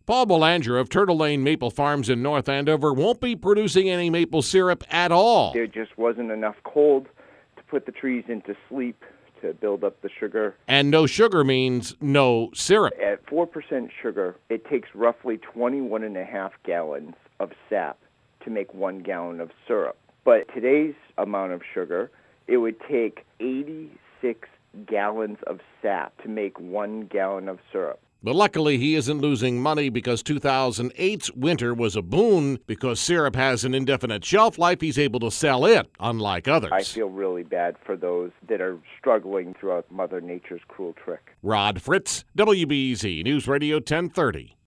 Paul Belanger of Turtle Lane Maple Farms in North Andover won't be producing any maple syrup at all. There just wasn't enough cold to put the trees into sleep to build up the sugar. And no sugar means no syrup. At 4% sugar, it takes roughly 21.5 gallons of sap to make 1 gallon of syrup. But today's amount of sugar, it would take 86 gallons of sap to make 1 gallon of syrup. But luckily, he isn't losing money because 2008's winter was a boon. Because syrup has an indefinite shelf life, he's able to sell it, unlike others. I feel really bad for those that are struggling throughout Mother Nature's cruel trick. Rod Fritz, WBZ News Radio 1030.